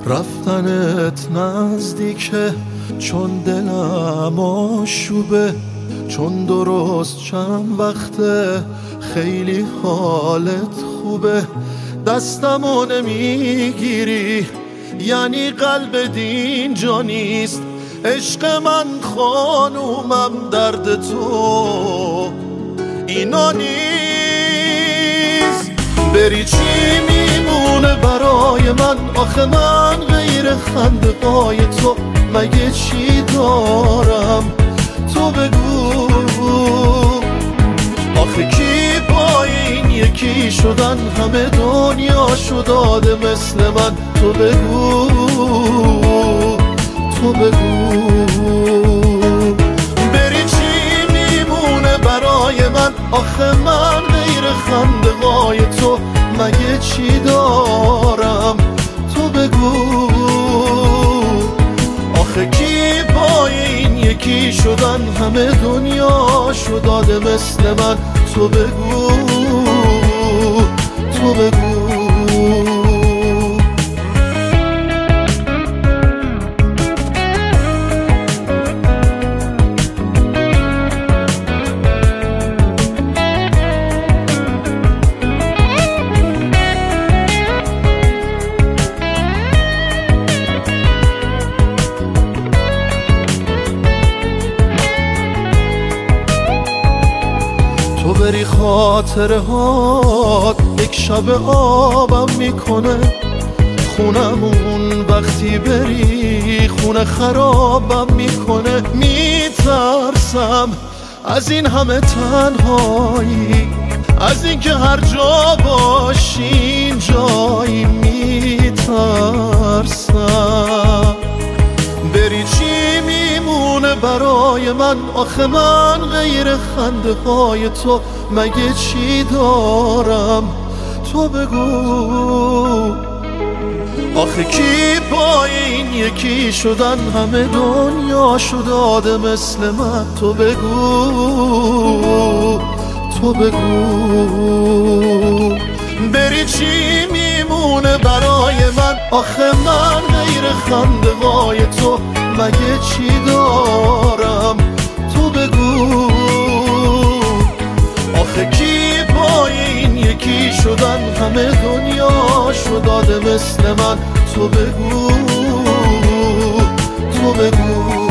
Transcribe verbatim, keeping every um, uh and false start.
رفتنت نزدیکه چون دلم آشوبه، چون درست چند وقته خیلی حالت خوبه. دستمو نمیگیری یعنی قلب دین جا نیست. عشق من خانومم درد تو اینا نیست. بری چی میمونه برای من؟ آخه من غیر خنده‌های تو مگه چی دارم؟ تو بگو آخه کی با این یکی شدن همه دنیا شو داده مثل من؟ تو بگو تو بگو بری چی میمونه برای من؟ آخه من غیر خنده‌های تو مگه چی دارم؟ تو بگو آخه کی با این یکی شدن همه دنیا شو داده مثل من؟ تو بگو تو بگو تو بری خاطره هات یک شب آبم میکنه. خونمون وقتی بری خونه خرابم میکنه. میترسم از این همه تنهایی، از این که هر جا باشیم جایی. میترسم بری چی میمونه برای من؟ آخه من غیر خنده های تو مگه چی دارم؟ تو بگو آخه کی با این یکی شدن همه دنیا شو داده مثل من؟ تو بگو تو بگو بری چی میمونه برای من؟ آخه من غیر خنده های تو مگه چی دارم؟ تو بگو آخه کی با این یکی شدن همه دنیا شو داده مثل من؟ تو بگو تو بگو